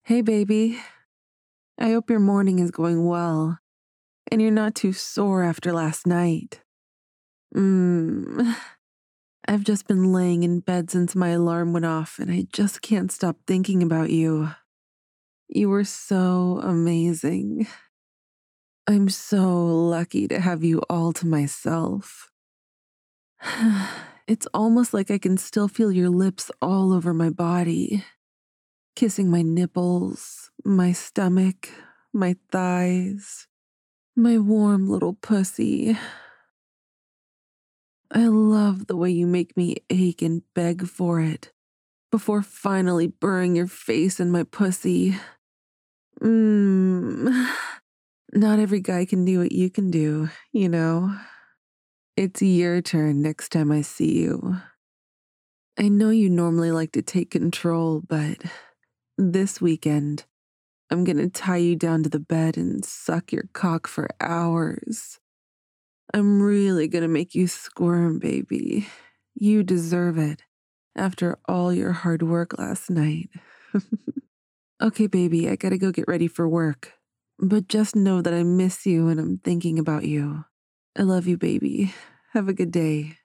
Hey, baby. I hope your morning is going well and you're not too sore after last night. Mmm. I've just been laying in bed since my alarm went off and I just can't stop thinking about you. You were so amazing. I'm so lucky to have you all to myself. It's almost like I can still feel your lips all over my body, kissing my nipples, my stomach, my thighs. My warm little pussy. I love the way you make me ache and beg for it before finally burying your face in my pussy. Mmm. Not every guy can do what you can do, you know? It's your turn next time I see you. I know you normally like to take control, but this weekend, I'm gonna tie you down to the bed and suck your cock for hours. I'm really gonna make you squirm, baby. You deserve it after all your hard work last night. Okay, baby, I gotta go get ready for work. But just know that I miss you and I'm thinking about you. I love you, baby. Have a good day.